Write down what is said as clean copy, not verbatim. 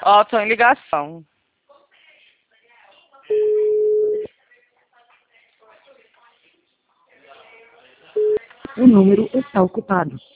Ó, tô em ligação. O número está ocupado.